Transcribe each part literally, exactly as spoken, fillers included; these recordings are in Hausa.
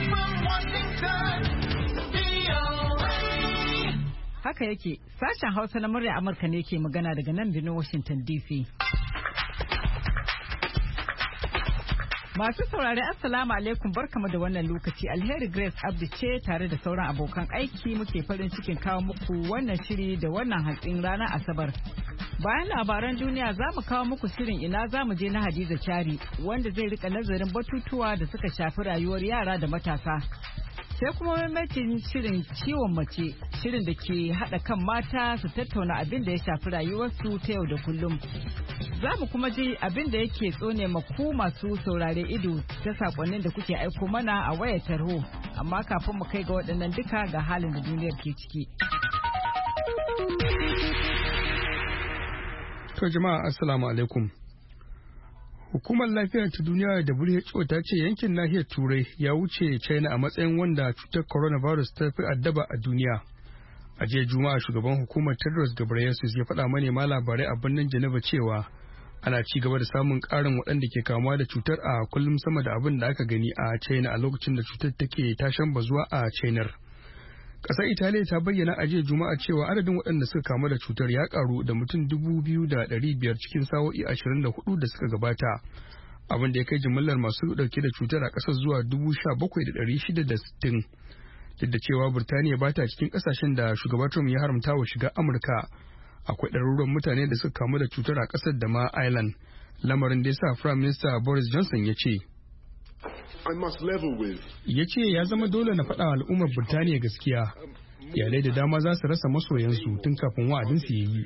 from Washington, V O A. Haka yake, sashen Hausa na murya Amurka ne ke magana daga nan birnin Washington D C. Masu saurari Assalamu alaikum, barkamu da wannan lokaci. Alheri Grace Abdi ce tare da sauran abokan aiki muke farin cikin kawo muku wannan shiri da wannan hantsin ranar Asabar. Bayan labaran duniya za mu kawo muku shirin ina za mu je na Hadiza Kyari wanda zai rika nazarin batutuwa da suka shafi rayuwar yara da matasa. Sai kuma mamacin shirin ciwon mace, shirin da ke haɗa kan mata su tattauna abin da ya shafi rayuwarsu ta yau da kullum. Za mu kuma ji abin da yake tsone maku masu saurare ido ta sakonnin da kuke aiko mana a wayar tarho. Amma kafin mu kai ga waɗannan duka ga halin da duniyar ke ciki. To jama'a assalamu alaikum. Hukumar Lafiyar ta Duniya W H O ta ce yankin nahiyar Turai ya wuce China a matsayin wanda cutar coronavirus ta fi addaba a duniya. A jiya Juma'a shugaban hukumar Tedros Ghebreyesus ya faɗa manema labarai a birnin Geneva cewa ana ci gaba da samun ƙarin waɗanda ke kamuwa da cutar a kullum sama da abin da aka gani a China a lokacin da cutar take tashan bazuwa a China. Ƙasar Italiya ta bayyana a jiya Juma'a cewa adadin waɗanda suka kamu da cutar ya ƙaru da mutum dubu biyu da ɗari biyar cikin sa'o'i ashirin da hudu da suka gabata, abin da ya kai jimillar masu ɗauke da cutar a ƙasar zuwa dubu sha bakwai da ɗari shida da sittin. Duk da cewa Burtaniya ba ta cikin ƙasashen da shugaba Trump ya haramta wa shiga Amurka, akwai ɗaruruwan mutane da suka kamu da cutar a ƙasar da ma Ireland, lamarin da ya sa Prime Minister Boris Johnson ya ce. Ya ce ya zama dole na faɗa al'ummar Burtaniya gaskiya, iyalai da dama za su rasa masoyansu tun kafin wa'adinsu ya yi.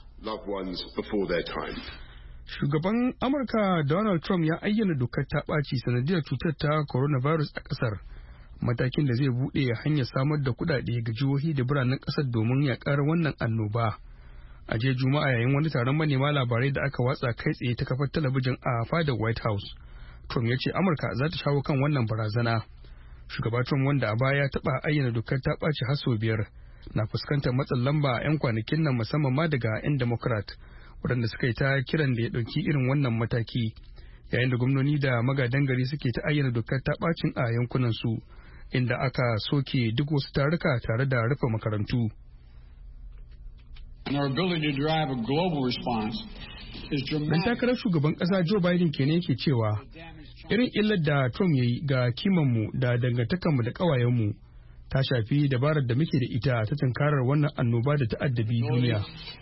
Shugaban Amurka Donald Trump ya ayyana dokar ta ɓaci sanadiyar cutar ta coronavirus a ƙasar, matakin da zai buɗe hanyar samar da kuɗaɗe ga jihohi da biranen ƙasar domin yaƙar wannan annoba. A jiya Juma'a yayin wani taron manema labarai da aka watsa kai tsaye ta kafar talabijin a fadar White House, Trump ya ce Amurka za ta shawo kan wannan barazana. Shugaba Trump wanda a baya ya taɓa ayyana dokar ta ɓaci har sau biyar na fuskantar matsin lamba a 'yan kwanakin nan musamman ma daga 'yan Democrat waɗanda suka yi ta kiran da ya ɗauki irin wannan mataki yayin da gwamnoni da magadan gari suke ta ayyana dokar ta ɓacin a yankunan su inda aka soke duk wasu taruka tare da rufe makarantu. Dan takarar shugaban ƙasa Joe Biden kenan yake cewa irin illar da Trump ya yi ga kimanmu da dangantakarmu da ƙawayenmu ta shafi dabarar da muke da ita ta tunkarar wannan annoba da ta'addabi duniya.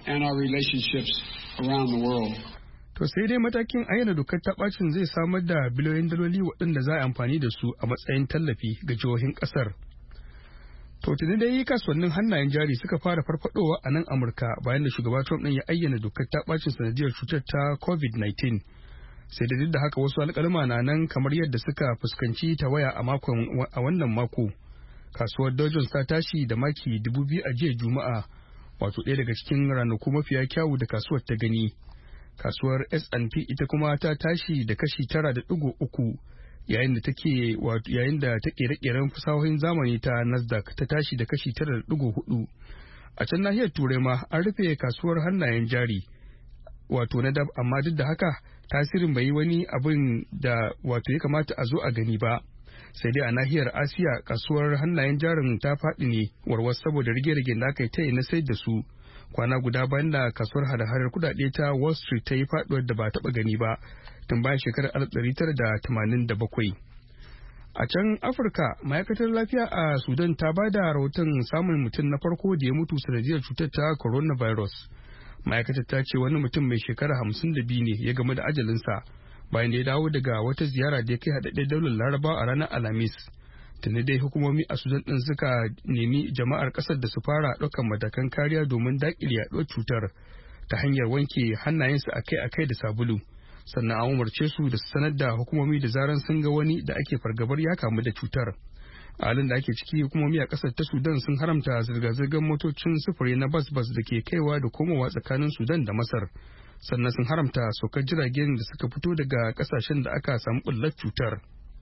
To sai dai matakin ayyana dokar ta bacin zai samar da biliyoyin daloli waɗanda za a amfani da su a matsayin tallafi ga jihohin ƙasar. To tuni dai kasuwannin hannayen jari suka fara farfadowa a nan Amurka bayan da shugaba Trump ɗin ya ayyana dokar ta bacin sanadiyar cutar ta covid nineteen. Sai da duk da haka wasu alƙalma na nan kamar yadda suka fuskanci ta waya a makon a wannan mako. Kasuwar Dow Jones ta tashi da maki dubu biyu a jiya Juma'a, wato ɗaya daga cikin ranaku mafiya kyawu da kasuwar ta gani. Kasuwar S and P ita kuma ta tashi da kashi tara da ɗigo uku, yayin da take wato yayin da ta kere-keren fasahohin zamani ta Nasdaq ta tashi da kashi tara da ɗigo hudu. A can nahiyar Turai ma an rufe kasuwar hannayen jari wato na dab, amma duk da haka tasirin bai yi wani abin da wato ya kamata a zo a gani ba. Sai dai a nahiyar Asiya kasuwar hannayen jarin ta faɗi ne warwas saboda rige-rigen da aka yi ta yi na sayar da su. Kwana guda bayan da kasuwar hada-hadar kudade ta Wall Street ta yi faɗuwar da ba taɓa gani ba tun bayan shekarar alif ɗari tara da tamanin da bakwai. A can Afirka, ma'aikatar lafiya a Sudan ta ba da rahoton samun mutum na farko da ya mutu sanadiyar cutar ta coronavirus. Ma'aikatar ta ce wani mutum mai shekara hamsin da biyu ne ya game da ajalinsa bayan da ya dawo daga wata ziyara da ya kai haɗaɗɗen daular Larabawa a ranar Alhamis. Tuni dai hukumomi a Sudan ɗin suka nemi jama'ar ƙasar da su fara ɗaukar matakan kariya domin daƙile yaɗuwar cutar ta hanyar wanke hannayensu akai-akai da sabulu. Sannan an umarce su da su sanar da hukumomi da zaran sun ga wani da ake fargabar ya kamu da cutar. A halin da ake ciki hukumomi a ƙasar ta Sudan sun haramta zirga-zirgar motocin sufuri na bas-bas da ke kaiwa da komowa tsakanin Sudan da Masar. Sannan sun haramta saukar jiragen da suka fito daga ƙasashen da aka samu ɓullar cutar.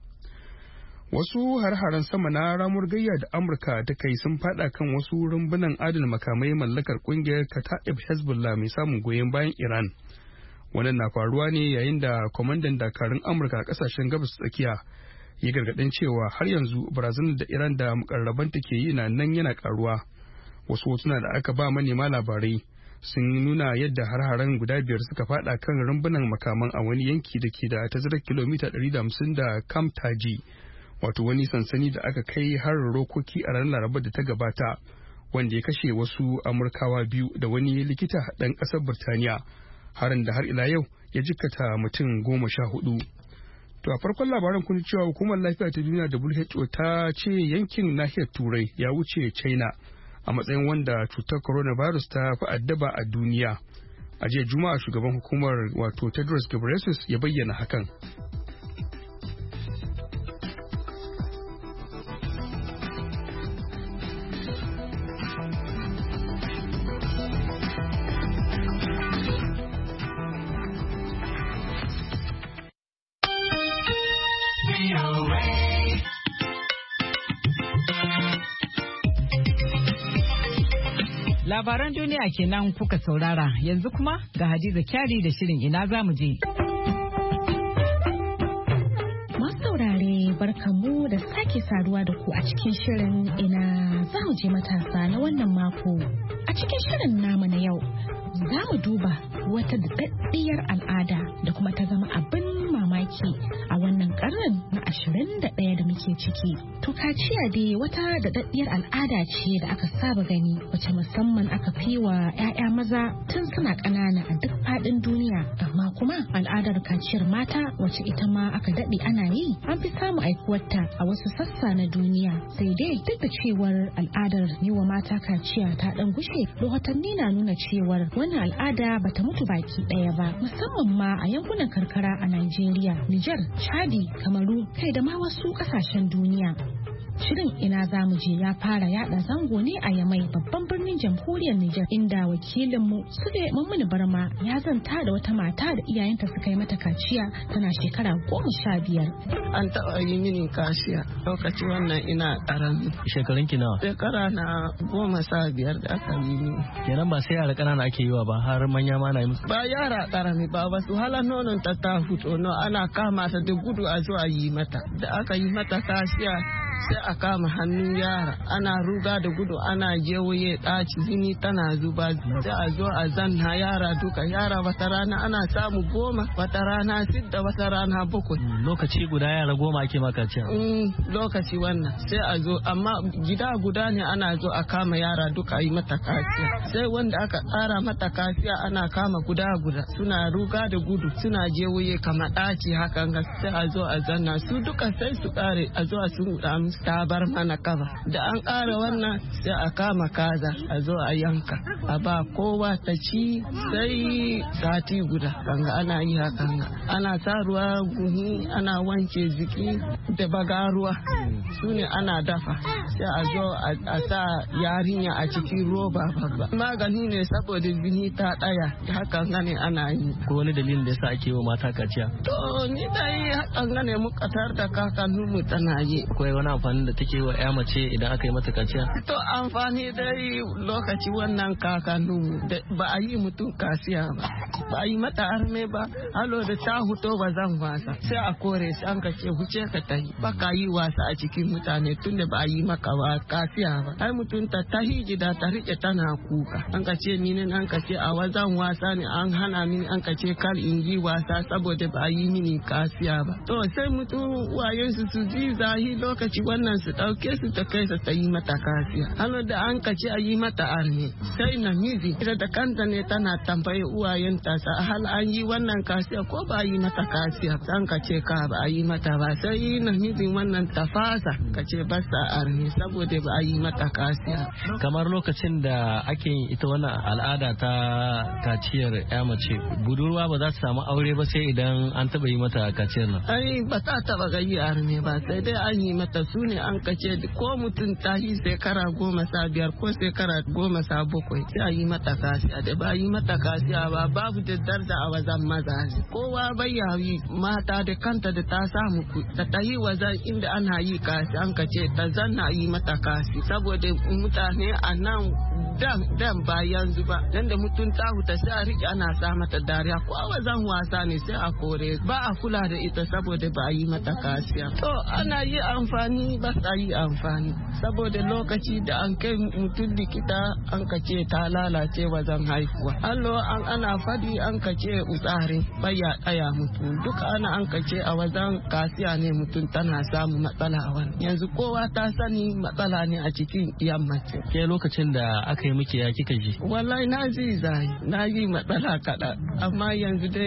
Wasu har-haren sama na ramuwar gayya da Amurka ta kai sun fada kan wasu rumbunan adana makamai mallakar kungiyar Kata'ib Hezbollah mai samun goyon bayan Iran. Wannan na faruwa ne yayin da kwamandan dakarun Amurka a kasashen gabas tsakiya ya gargaɗin cewa har yanzu barazanar da Iran da mukarrabanta ke yi na nan yana karuwa. Wasu hotuna da aka ba manema labarai sun nuna yadda har-haren guda biyar suka fada kan rumbunan makaman a wani yanki da ke da tazarar kilomita ɗari da hamsin da Camp Taji, wato wani sansani da aka kai harin rokoki a ranar Laraba da ta gabata, wanda ya kashe wasu Amurkawa biyu da wani likita ɗan ƙasar Birtaniya, harin da har ila yau ya jikkata mutum goma sha hudu. To a farkon labaran kun cewa hukumar lafiya ta duniya W H O ta ce yankin nahiyar Turai ya wuce China a matsayin wanda cutar coronavirus ta fi addaba a duniya. A jiya Juma'a shugaban hukumar wato Tedros Ghebreyesus ya bayyana hakan. Labaran duniya kenan kuka saurara, yanzu kuma ga Hadiza Kyari da shirin ina za mu je. Masu saurare barkamu da sake saduwa da ku a cikin shirin ina za mu je matasa na wannan mako. A cikin shirin namu na yau za mu duba wata daɗaɗɗiyar al'ada da kuma ta zama abin mamaki a wannan karnin na ashirin da ɗaya da muke ciki. To kaciya dai wata daɗaɗɗiyar al'ada ce da aka saba gani wacce musamman aka fi wa 'ya'ya maza tun suna ƙanana a duk faɗin duniya. Amma kuma al'adar kaciyar mata wacce ita ma aka daɗe ana yi an fi samu aikuwarta a wasu sassa na duniya. Sai dai duk da cewar al'adar yi wa mata kaciya ta ɗan gushe, rahotanni na nuna cewar wannan al'ada bata mutu baki ɗaya ba, musamman ma a yankunan karkara a Najeriya, Nijar, Chadi, Kamaru, kai da ma wasu ƙasashen duniya. Shirin ina za mu je ya fara yada zango ne a Yamai, babban birnin jamhuriyar Nijar, inda wakilinmu Sule Mummuni Barma ya zanta da wata mata da iyayenta suka yi mata kaciya tana shekara goma sha biyar. An taɓa yi mini kaciya lokaci wannan ina ƙarami. Shekarun ki nawa? Shekara na goma sha biyar da aka yi mini. Kenan ba sai yara ƙanana ake yi wa ba, har manya ma na yi musu. Ba yara ƙarami ba, ba su hala nonon ta ta fito, no ana kama ta da gudu a zo a yi mata. Da aka yi mata kaciya sai a kama hannun yara ana ruga da gudu ana jewaye ɗaci jini tana zuba, sai a zo a zanna yara duka. Yara wata rana ana samu goma, wata rana sidda, wata rana bakwai. Lokaci guda yara goma ake maka ciya? Mm, lokaci wannan sai a zo, amma gida guda ne ana zo a kama yara duka yi mata kaciya. Sai wanda aka tsara mata kaciya ana kama guda guda suna ruga da gudu suna jewaye kama ɗaci hakan ga, sai a zo a zanna su duka sai su kare a zo a sun ta bar mana kaba. Da an ƙara wannan sai a kama kaza a zo a yanka a ba kowa ta ci sai sati guda kanga ana yi hakan. Ana sa ruwa guhi ana wanke jiki da bagaruwa su ne ana dafa, sai a zo a sa yarinya a cikin roba babba. Magani ne saboda jini ta ɗaya, hakan ne ana yi. Ko wani dalilin da yasa ake yi wa mata kaciya? To ni dai hakan ne muka tar da kakanninmu tana yi. Akwai wani amfani da take wa ya mace idan aka yi mata kaciya? To amfani dai lokaci wannan kakanninmu ba a yi mutum kaciya ba, ba a yi mata arme ba, halo da ta huto ba zan wasa sai a kore shi an kace huce ka tahi, ba ka yi wasa a cikin mutane tunda ba a yi maka ba kaciya ba. Ai mutum ta tahi gida ta rike tana kuka, an kace ni ne an kace a wazan wasa ne an hana mini, an kace kar in yi wasa saboda ba a yi mini kaciya ba. To sai mutum wayen su su ji zahi lokaci wannan su dauke su ta kai ta yi mata kaciya. Halo da an kace a yi mata arme sai namiji ita da kanta ne tana tambaye uwayenta sa hal an yi wannan kaciya ko ba a yi mata kaciya. An kace ka ba a yi mata ba, sai namiji wannan tafasa kace ba sa arme saboda ba a yi mata kaciya. Kamar lokacin da ake yin ita wannan al'ada ta kaciyar ya mace, budurwa ba za ta samu aure ba sai idan an taba yi mata kaciyar nan. Ai ba ta taba ga yi arme ba, sai dai an yi mata su ne an kace ko mutum ta yi shekara goma sha biyar ko shekara goma sha bakwai sai a yi mata kasiya da ba yi mata kasiya ba babu da darda a wajen maza kowa bai yi mata da kanta da ta samu ta ta yi wajen inda ana yi kasi an kace ta zanna yi mata kasi saboda mutane a nan dan dan ba yanzu ba dan da mutum ta huta sai a rike ana sa mata dariya ko a wajen wasa ne sai a kore ba a kula da ita saboda ba yi mata kasiya to ana yi amfani ba sa yi amfani saboda lokaci da an kai mutum likita an kace ta lalace wajen haihuwa allo an ana fadi an kace utsare baya daya mutum duka ana an kace a wajen kasiya ne mutum tana samu matsala a wani yanzu kowa ta sani matsala ne a cikin yammaci ke lokacin da aka yi miki ya kika ji wallahi na ji zai na yi matsala kaɗan amma yanzu dai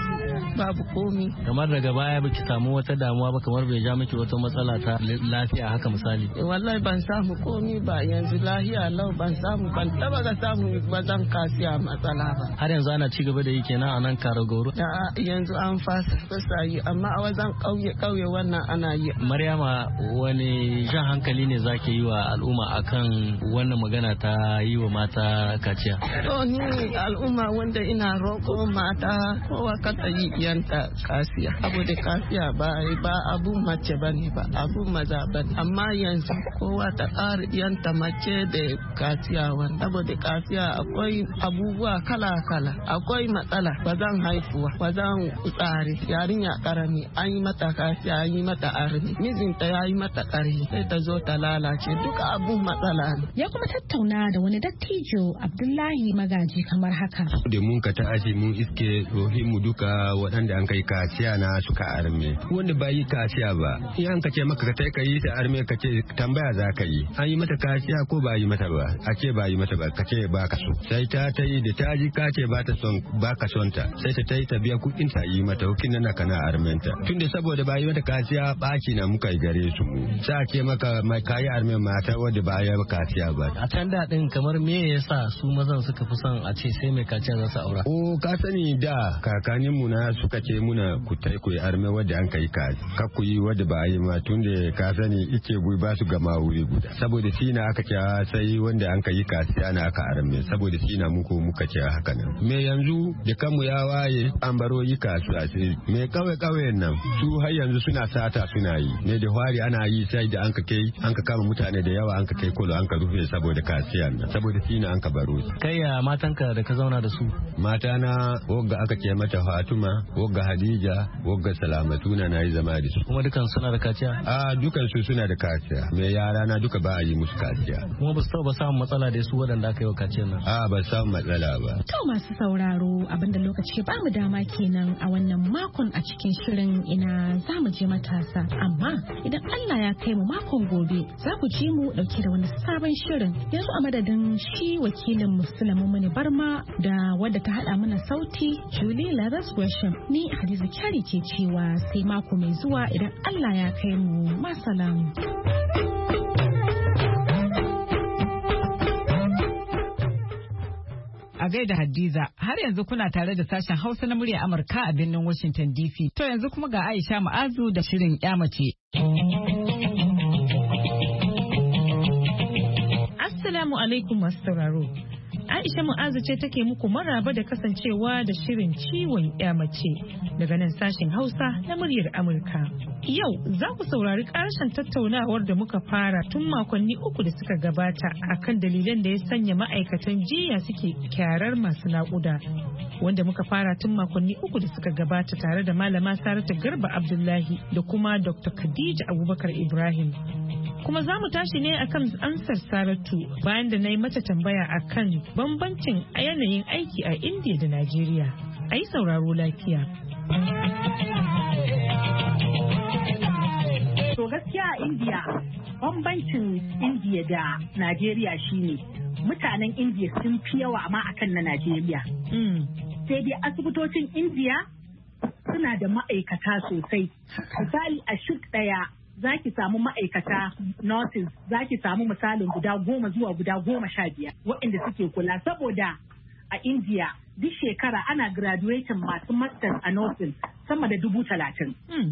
babu komi kamar daga baya baki samu wata damuwa ba kamar bai ja miki wata matsala ta lafiya haka misali wallahi ban samu komi ba yanzu lafiya lau ban samu ban taba ga samu wajen kasiya matsala ba har yanzu ana ci gaba da yi kenan a nan Karagoro yanzu an fasa fasa yi amma a wajen kauye kauye wannan ana yi Maryama wani jan hankali ne zaki yi wa al'umma akan wannan magana ta yi wa mata kaciya to ni al'umma wanda ina roƙo mata kowa ka yi yanta kasiya saboda kasiya ba ba abun mace bane ba abun maza bane amma yanzu kowa ta ƙara yanta mace da kasiya wani saboda kasiya akwai abubuwa kala kala akwai matsala bazan haifuwa bazan tsari yarinya karami an yi mata kasiya an yi mata arni mijinta ya yi mata ƙarfi sai ta zo ta lalace duka abun matsala ne ya kuma tattauna da wani dattijo Abdullahi Magaji kamar haka da mun ka ta aji mun iske rohimu duka waɗanda an kai kaciya na suka arme wanda ba yi kaciya ba in an kace maka ka ka yi ta arme ka ce tambaya za ka yi an yi mata kaciya ko ba yi mata ba a ce ba yi mata ba ka ce ba ka so sai ta ta yi da ta ji ka ce ba ta son ba ka son ta sai ta ta yi ta biya kuɗin ta yi mata hukin nan kana armenta tunda saboda ba yi mata kaciya baki na muka yi gare su mu sa ce maka mai kayi arme mata wanda ba yi kaciya ba a can da din kamar me yasa su mazan suka fi son a ce sai mai kaciya za su aura o ka sani da kakanin mu na suka ce muna ku tai ku arme wadda an kai ka ka ku yi wadda ba yi ma tun da ka sani ice gui ba su gama wuri guda saboda shi na aka ce sai wanda an kai ka sai na aka arme saboda shi na muku muka ce haka nan me yanzu da kanmu ya waye an baro yi kasuwa sai me kawai kawai nan su har yanzu suna sata suna yi ne da hwari ana yi sai da an ka kai an ka kama mutane da yawa an ka kai kolo an ka rufe saboda kasiyan nan saboda shi na an ka baro kai ya matanka da ka zauna da su mata na wogga aka ce mata Fatuma wogga Hadija wogga Salamatu na nayi zama da su kuma dukan suna da kaciya a dukan su suna da kaciya me yara na duka ba a yi musu kaciya kuma ba su taba samun matsala da su waɗanda aka yi wa kaciyar nan a ba samu matsala ba to masu sauraro abinda lokaci ba mu dama kenan a wannan makon a cikin shirin ina za mu je matasa amma idan Allah ya kai mu makon gobe za ku ji mu dauke da wani sabon shirin yanzu a madadin shi wakilin Muslimu Muni Barma da wadda ta hada mana sauti Julie Ladas Gresham ni Hadiza Kyari ke cewa sai mako mai zuwa idan Allah ya kai mu masalamu. A gaida Hadiza, har yanzu kuna tare da sashen Hausa na murya Amurka a birnin Washington D C. To yanzu kuma ga Aisha Ma'azu da shirin mace. Assalamu alaikum masu sauraro. Aisha Mu'azu ce take muku maraba da kasancewa da shirin ciwon mace daga nan sashen Hausa na muryar Amurka. Yau za ku saurari karshen tattaunawar da muka fara tun makonni uku da suka gabata akan dalilan da ya sanya ma'aikatan jiya suke kyarar masu naƙuda. Wanda muka fara tun makonni uku da suka gabata tare da malama Saratu Garba Abdullahi da kuma Doctor Khadija Abubakar Ibrahim. Kuma za mu tashi ne akan ansar Saratu bayan da na yi mata tambaya akan bambancin a yanayin aiki a Indiya da Najeriya. A yi sauraro lafiya. To gaskiya a Indiya bambancin Indiya da Najeriya shine mutanen Indiya sun fi yawa amma akan na Najeriya. Sai dai asibitocin Indiya suna da ma'aikata sosai. Misali a shuk ɗaya za ki samu ma'aikata nurses za ki samu misalin guda goma zuwa guda goma sha biyar waɗanda suke kula saboda a India duk shekara ana graduating masu masters a nursing sama da dubu talatin.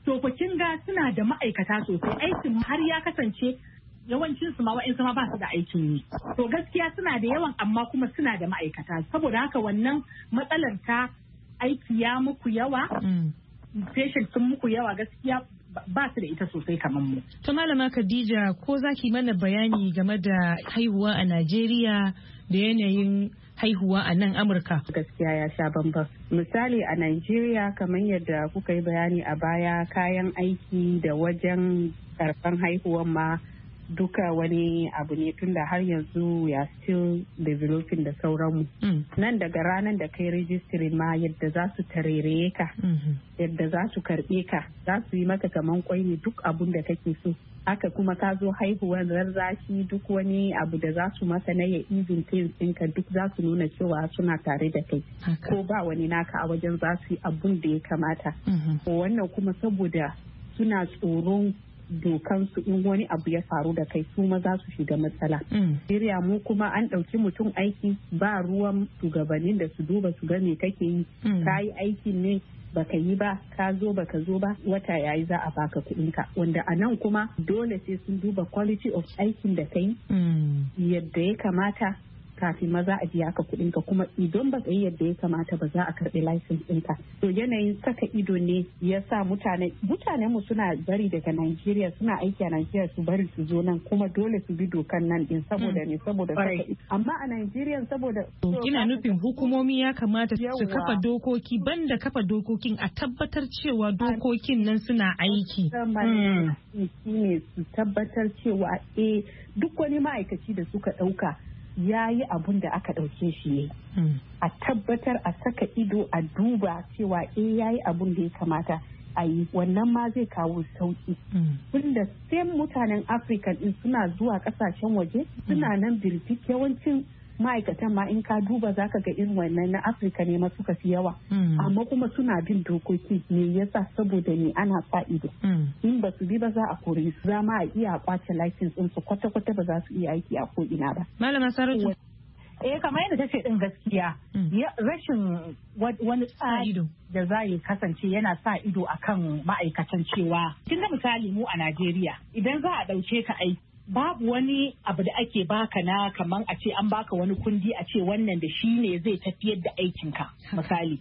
to ku kin ga suna da ma'aikata sosai, aikin har ya kasance yawancin su ma wa'in ma ba su da aikin yi. To gaskiya suna da yawan amma kuma suna da ma'aikata, saboda haka wannan matsalar ta aiki ya muku yawa, patient sun muku yawa, gaskiya ba su da ita sosai kamar mu. Ta Malama Khadija, ko za ki mana bayani game da haihuwa a Najeriya da yanayin haihuwa a nan Amurka? Gaskiya ya sha bambam. Misali a Najeriya kamar yadda kuka yi bayani a baya, kayan aiki da wajen karfan haihuwan ma duka wani abu ne tunda har yanzu ya still developing da sauranmu. Mm. Nan daga ranar da kai registering ma yadda za su tarere ka, mm-hmm. yadda za su karbe ka, za su yi maka kaman kwai ne duk abun da kake so. Haka kuma ka zo haihuwar rarrashi, duk wani abu da za su maka na ya even ɗinka duk za su nuna cewa suna tare da kai. Okay. Ko ba wani naka a wajen za su yi abun da ya kamata. Mm-hmm. Wannan kuma saboda suna tsoron dokansu in wani abu ya faru da kai su ma za su shiga matsala. Siriya mu kuma an ɗauki mutum aiki ba ruwan shugabannin da su duba su ga me kake yi. Ka yi aikin ne baka yi ba, ka zo baka zo ba, wata yayi za a baka kuɗinka. Wanda a nan kuma dole sai sun duba quality of aikin da kai yadda ya kamata kafin maza a biya ka kuɗin ka, kuma idan ba yi yadda ya kamata ba za a karɓi license ɗinka. To yanayin saka ido ne ya sa mutane mutanen mu suna bari daga Najeriya, suna aiki a Najeriya su bari su zo nan, kuma dole su bi dokan nan din saboda ne saboda saka ido. Amma a Najeriya saboda kina nufin hukumomi ya kamata su kafa dokoki, banda kafa dokokin a tabbatar cewa dokokin nan suna aiki. Shine su tabbatar cewa eh duk wani ma'aikaci da suka ɗauka ya yi abun da aka ɗauke shi ne. Mm. A tabbatar a saka ido a duba cewa eh ya yi abun da ya kamata a yi, wannan ma zai kawo sauki. Tunda mm. sai mutanen Afirka din suna zuwa ƙasashen waje suna mm. nan birtik, yawancin ma'aikatan ma in ka duba za ka ga irin wannan na Afirka ne ma suka fi yawa. Mm. Amma kuma suna bin dokoki me yasa saboda ne ana sa ido. Mm. In ba su bi ba za a kore su, za ma a iya kwace license ɗinsu kwata-kwata ba za su iya aiki a ko ina ba. Malama Saratu. Eh kamar yadda ta ce din gaskiya, rashin wani tsari da za ya kasance yana sa ido akan ma'aikatan cewa kin ga misali mu a Najeriya idan za a ɗauke ka aiki babu wani abu da ake baka na kaman a ce an baka wani kundi a ce wannan da shi ne zai tafiyar da aikinka misali.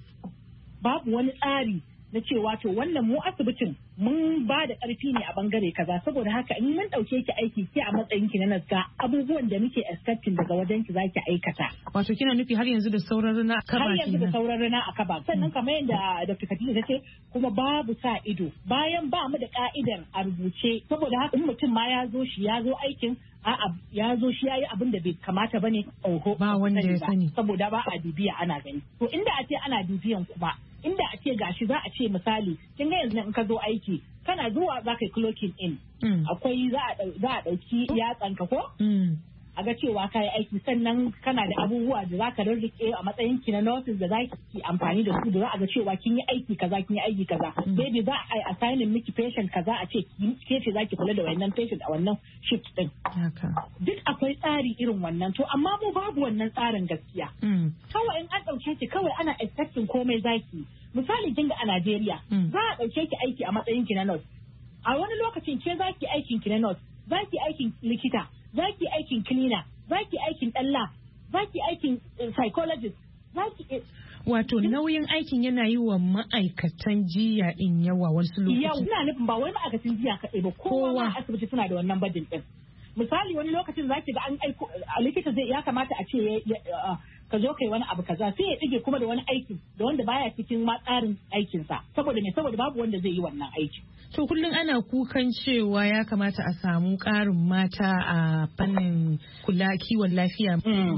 Babu wani tsari na cewa to wannan mu asibitin mun ba da ƙarfi ne a bangare kaza, saboda haka in mun ɗauke ki aiki ki a matsayin ki na naska abubuwan da muke expecting daga wajen ki zaki aikata. Wato kina nufi har yanzu da sauran rana a kaba? Har yanzu da sauran rana a kaba. Sannan kamar yadda Doctor Khadija ta ce kuma babu sa ido bayan ba mu da ka'idar a rubuce, saboda haka in mutum ma ya zo shi ya zo aikin a'a ya zo shi ya yi abin da bai kamata bane, oho ba wanda ya sani saboda ba a bibiya ana gani. To inda a ce ana bibiyan kuma inda a ce gashi za a ce misali kin ga yanzu in ka zo aiki kana zuwa za ka yi clocking in akwai za a ɗauki yatsanka ko a ga cewa ka yi aiki, sannan kana da abubuwa da za ka rarrike a matsayin ki na nurses da za ki amfani da su da za a ga cewa kin yi aiki kaza kin yi aiki kaza, maybe za a yi assigning miki patient kaza a ce ke ce za ki kula da wannan patient a wannan shift din. Duk akwai tsari irin wannan, to amma mu babu wannan tsarin gaskiya. Kawai in an ɗauke ki kawai ana expecting komai zaki. Misali kin ga a Najeriya za a ɗauke ki aiki a matsayin ki na nurse, a wani lokacin ke za ki aikin ki na nurse, za ki aikin likita, za ki aikin cleaner, za ki aikin ɗalla, za ki aikin psychologist, za ki... Wato nauyin aikin yana yi wa ma'aikatan jiya in yawa wasu lokaci. Yau, ina nufin ba wai ma'aikatan jiya kaɗai ba, kowa ma asibiti suna da wannan bajin ɗin. Misali wani lokacin za ki ga an aiko a likita zai ya kamata a ce ka zo kai wani abu kaza sai ya ɗige kuma da wani aiki da wanda baya cikin ma tsarin aikinsa, saboda me saboda babu wanda zai yi wannan aiki. To kullum ana kukan cewa ya kamata a samu ƙarin mata a fannin kula kiwon lafiya.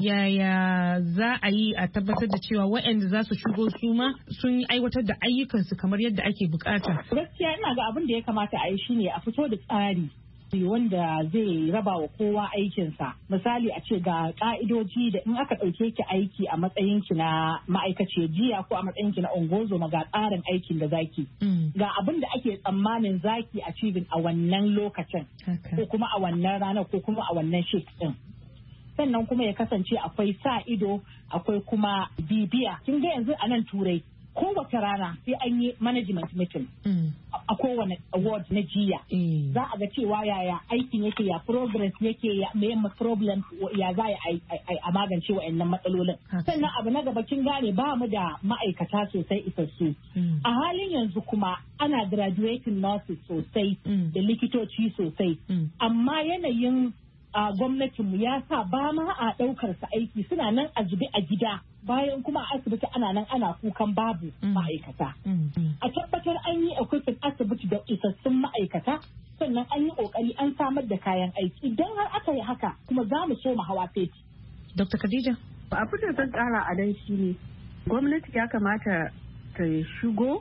Yaya za a yi a tabbatar da cewa waɗanda za su shigo su ma sun aiwatar da ayyukansu kamar yadda ake bukata? Gaskiya ina ga abin da ya kamata a yi shine a fito da tsari wanda zai raba wa kowa aikinsa. Misali a ce ga ka'idoji da in aka ɗauke ki aiki a matsayin ki na ma'aikaciyar jiya ko a matsayin ki na ungozoma ga tsarin aikin da zaki. Ga abin da ake tsammanin zaki achieving a wannan lokacin ko kuma a wannan ranar ko kuma a wannan shift din. Sannan kuma ya kasance akwai sa ido, akwai kuma bibiya. Kin ga yanzu a nan Turai kowace rana sai an yi management meeting. a kowane award na jiya za a ga cewa yaya aikin yake ya progress yake ya me problem ya za a magance wa'annan matsalolin. Sannan abu na gaba kin gane ba mu da ma'aikata sosai isassu. A halin yanzu kuma ana graduating nurses sosai da likitoci sosai. Amma yanayin gwamnatinmu ya sa ba ma a ɗaukar su aiki suna nan a zube a gida bayan kuma a asibiti ana nan ana kukan babu ma'aikata. A tabbatar an yi equipment asibiti da isassun ma'aikata sannan an yi ƙoƙari an samar da kayan aiki idan har aka yi haka kuma za mu so mu hawa feti. Doctor Khadija. Abin da zan ƙara a dan shi ne gwamnati ya kamata ta shigo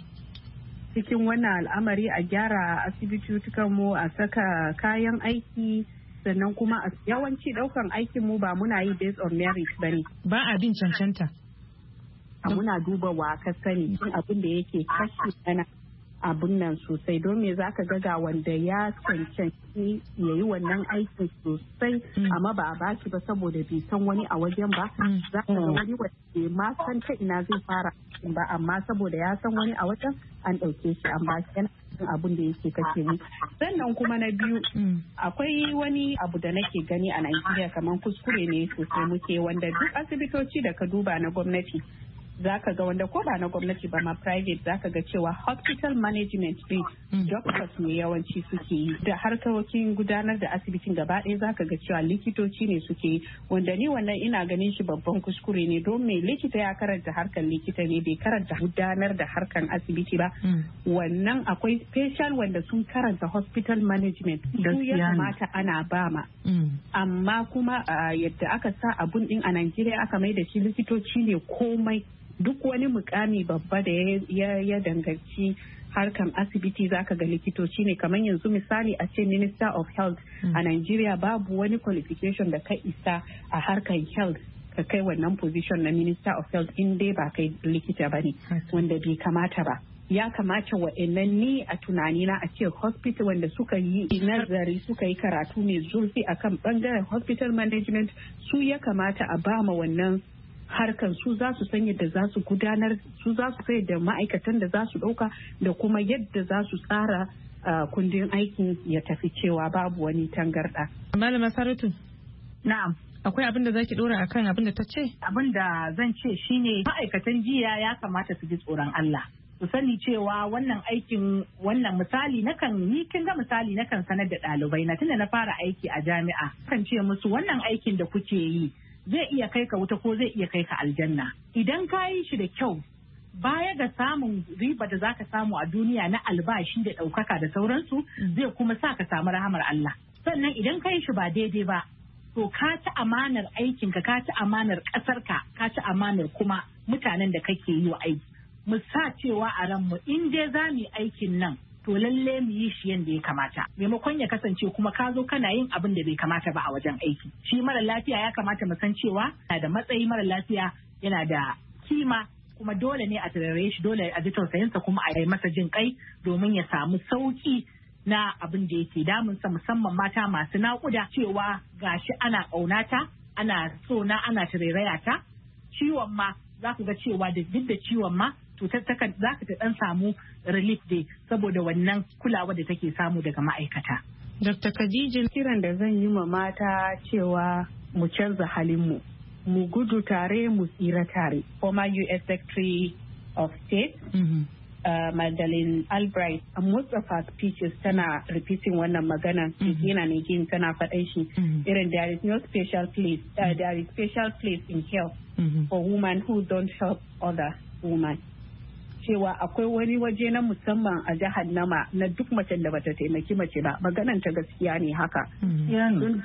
cikin wannan al'amari a gyara asibitotukan mu a saka kayan aiki sannan kuma a yawanci daukan aikin mu ba muna yi based on merit bane ba a bin cancanta muna duba wa ka sani abin da yake kashe mana abun nan sosai don me zaka ga ga wanda ya cancanci ya yi wannan aikin sosai amma ba a bashi ba saboda bai san wani a wajen ba za ka ga wani wanda ma san ta ina zai fara ba amma saboda ya san wani a wajen an ɗauke shi an bashi yana abun da yake kashe mu. Sannan kuma na biyu akwai wani abu da nake gani a Najeriya kamar kuskure ne sosai muke wanda duk asibitoci da ka duba na gwamnati zaka ga wanda ko ba na gwamnati ba ma private zaka ga cewa hospital management din doctors ne yawanci suke yi da harkokin gudanar da asibitin gaba ɗaya zaka ga cewa likitoci ne suke yi wanda ni wannan ina ganin shi babban kuskure ne don me likita ya karanta harkar likita ne bai karanta gudanar da harkar asibiti ba wannan akwai special wanda sun karanta hospital management su ya kamata ana bama amma kuma yadda aka sa abun din a Najeriya aka mai da shi likitoci ne komai duk wani mukami babba da ya danganci harkan asibiti zaka ga likitoci ne kamar yanzu misali a ce minister of health a Nigeria babu wani qualification da ka isa a harkan health ka kai wannan position na minister of health in dai ba kai likita bane wanda bai kamata ba ya kamata wa'annan ni a tunanina a ce hospital wanda suka yi nazari suka yi karatu ne zurfi akan bangaren hospital management su ya kamata a bama wannan harkan su za su san yadda za su gudanar su za su sai da ma'aikatan da za su ɗauka da kuma yadda za su tsara kundin aikin ya tafi cewa babu wani tangarɗa. Malama Saratu. Na'am. Akwai abin da zaki dora akan abin da ta ce? Abin da zan ce shine ma'aikatan jiya ya kamata su ji tsoron Allah. Su sani cewa wannan aikin wannan misali nakan ni kin ga misali nakan sanar da ɗalibai na tunda na fara aiki a jami'a kan ce musu wannan aikin da kuke yi zai iya kai ka wuta ko zai iya kai ka aljanna idan ka yi shi da kyau baya ga samun riba da zaka samu a duniya na albashi da ɗaukaka da sauransu zai kuma sa ka samu rahamar Allah sannan idan ka yi shi ba daidai ba to ka ci amanar aikinka ka ci amanar ƙasarka ka ci amanar kuma mutanen da kake yi wa aiki mu sa cewa a ranmu in dai za mu yi aikin nan to lalle mu yi shi yadda ya kamata maimakon ya kasance kuma ka zo kana yin abin da bai kamata ba a wajen aiki shi mara lafiya ya kamata mu san cewa yana da matsayi mara lafiya yana da kima kuma dole ne a tarare shi dole a ji tausayinsa kuma a yi masa jin kai domin ya samu sauki na abin da yake damunsa musamman mata masu naƙuda cewa gashi ana ƙaunata ana so na ana tarairaya ta ciwon ma za ku ga cewa da duk da ciwon ma cutar takan za ka ta dan samu relief day saboda wannan kulawa da take samu daga ma'aikata. Doctor Khadija kiran da zan yi ma mata cewa mu canza halinmu mu gudu tare mu tsira tare. Former U S Secretary of State mm-hmm. uh, Madeleine Albright a most of her speeches tana repeating wannan magana yana ne gin tana faɗan shi irin there is no special place uh, there is special place in health mm-hmm. for women who don't help other women. Cewa akwai wani waje na musamman a jahannama na duk macen da bata taimaki mace ba maganan ta gaskiya ne haka don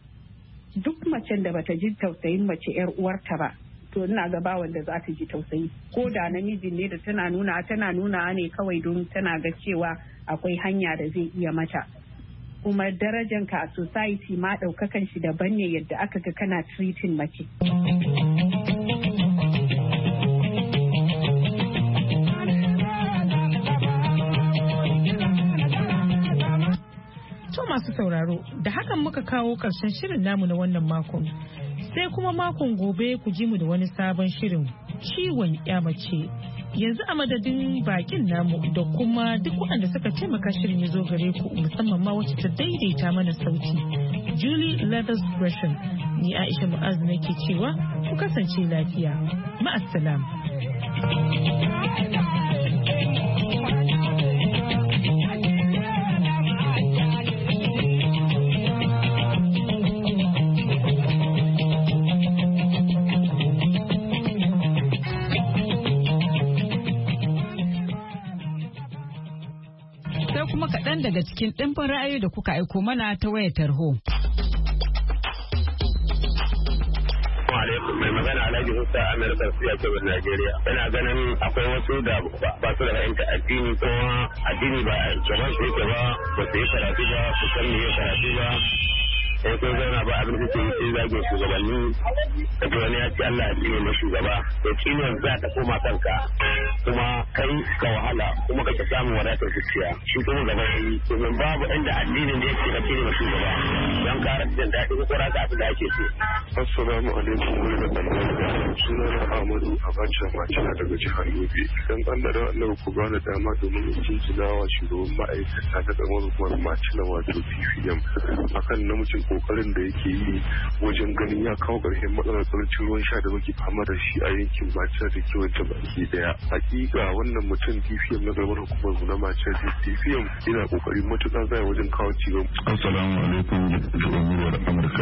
duk macen da bata ji tausayin mace yar uwarta ba to ina ga ba wanda za ta ji tausayi ko da namijin ne da tana nuna tana nuna ne kawai don tana ga cewa akwai hanya da zai iya mata kuma darajanka a society ma daukakan shi daban ne yadda aka ga kana treating mace. Masu sauraro da hakan muka kawo ƙarshen shirin namu na wannan makon sai kuma makon gobe ku ji mu da wani sabon shirin ciwon ya mace Yanzu a madadin bakin namu da kuma duk waɗanda suka taimaka shirin ya zo gare ku musamman ma wacce ta daidaita mana sauti. Julie Leathers Gresham, ni Aisha Mu'azu nake cewa ku kasance lafiya. Ma'assalam. Kaɗan daga cikin ɗimbin ra'ayoyi da kuka aiko mana ta wayar tarho. Mai magana Alhaji Musa Amir Garcia Kebbi Najeriya. Ina ganin akwai wasu da ba su da fahimta addini ko addini ba gaban su yake ba ba su yi karatu ba su san me ya karatu ba. Sai sun zauna ba abin da suke yi sai zagin shugabanni da wani ya ce Allah ya tsine na shugaba. To ciwon za ta koma kanka kuma kai ka wahala kuma ka samu wadatar zuciya. Shi kuma gaba yi domin babu inda addinin da yake ka tsine na shugaba don kara jin daɗi ko kora ka da ake so. Assalamu alaikum wa rahmatullahi. Sunana Ahmadu Abacha Macina daga jihar Yobe. Dan Allah da Allah ku bani dama domin in jinjinawa shugaban ma'aikata na tsamar hukumar Macina wato P P M akan namijin kokarin da yake yi wajen ganin ya kawo ƙarshen matsalar karancin ruwan sha da muke fama da shi a yankin Macina da kewayen baki daya. Hakika wannan mutum P P M na tsamar hukumar na Macina P P M yana kokari matuƙa zai wajen kawo cigaba. Assalamu alaikum jami'ar Amurka.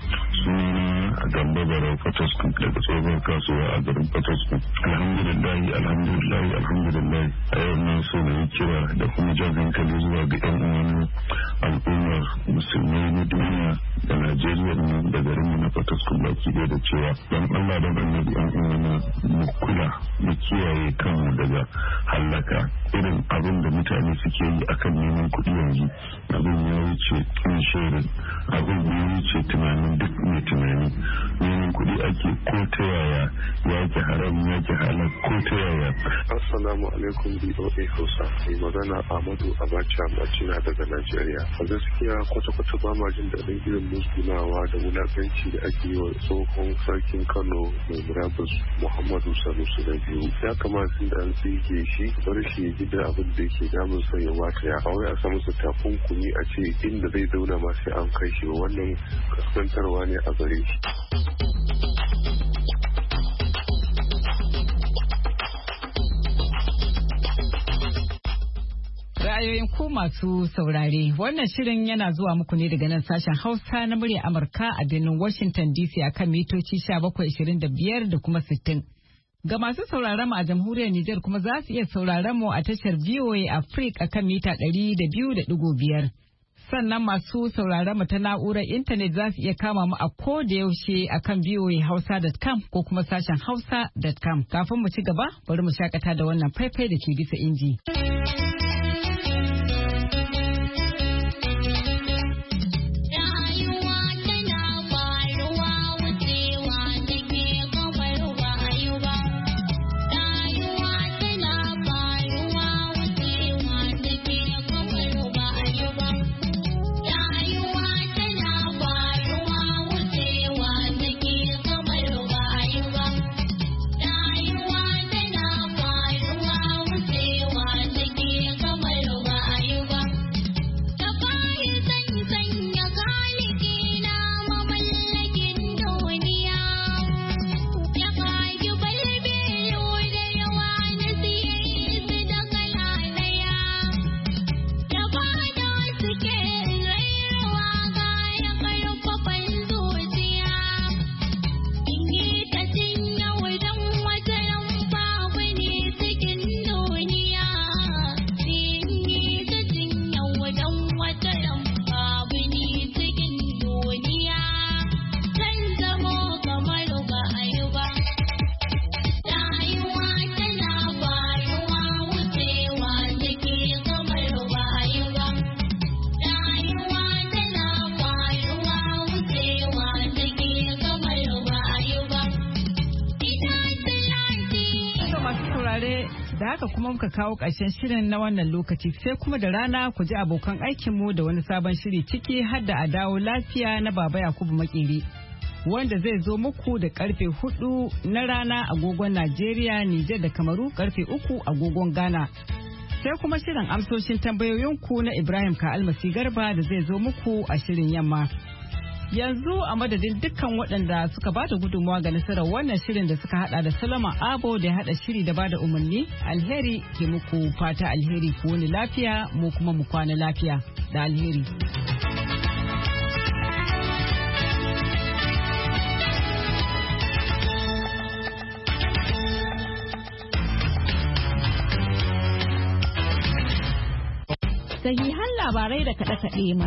Sunana Gambo Barau Fatasku daga tsohon kasuwa a garin Fatasku. Alhamdulillah, alhamdulillah, alhamdulillah. A yau na so na yi kira da kuma jan hankali zuwa ga 'yan uwan al'ummar musulmai na duniya da Najeriya ne da garinmu na Fatasku baki ɗaya da cewa don Allah don annabi 'yan uwan mu kula mu kiyaye kanmu daga hallaka irin abin da mutane suke yi akan neman kuɗi yanzu. Abin ya wuce inshirin, abin ya wuce tunanin duk mai tunani. Neman kuɗi ake ko ta yaya ya ke haram ya ke halal ko ta yaya. Assalamu alaikum B O A Hausa. Mai magana Ahmadu Abacha Macina daga Najeriya. A gaskiya kwata-kwata ba ma jin daɗin irin musgunawa da wulaƙanci da ake yi wa tsohon sarkin Kano mai murabus Muhammadu Sanusi na biyu. Ya kamata da an tsige shi bar shi ya ji da abin da yake damun sa ya wata ya. A wai a samu su takunkumi a ce inda zai zauna ma sai an kai shi wannan kaskantarwa ne a gare shi. Ra'ayoyin ku masu saurare, wannan shirin yana zuwa muku ne daga nan sashen Hausa na murya Amurka a birnin Washington D C akan mitoci bakwai ashirin da biyar da kuma sittin. Ga masu sauraron mu a jamhuriyar Nijar kuma za su iya sauraron mu a tashar V O A Africa akan mita ɗari da biyu da ɗigo biyar. Sannan masu sauraron mu ta na'urar intanet za su iya kama mu a ko da yaushe akan v o a hausa dot com ko kuma sashen hausa dot com. Kafin mu ci gaba, bari mu shakata da wannan faifai da ke bisa inji. Da haka kuma muka kawo ƙarshen shirin na wannan lokaci sai kuma da rana ku ji abokan aikinmu da wani sabon shiri ciki har da a dawo lafiya na Baba Yakubu Makeri. wanda zai zo muku da karfe hudu na rana agogon Najeriya, Nijar da Kamaru karfe uku agogon Ghana. Sai kuma shirin amsoshin tambayoyinku na Ibrahim Ka'almasi Garba da zai zo muku a shirin yamma. Yanzu a madadin dukkan waɗanda suka bada gudunmawa ga nasarar wannan shirin da suka hada da Solomon Abo da ya hada shiri da bada umarni, alheri ke muku fata alheri ku wani lafiya mu kuma mu kwana lafiya da alheri. Sahihan labarai da kaɗe-kaɗe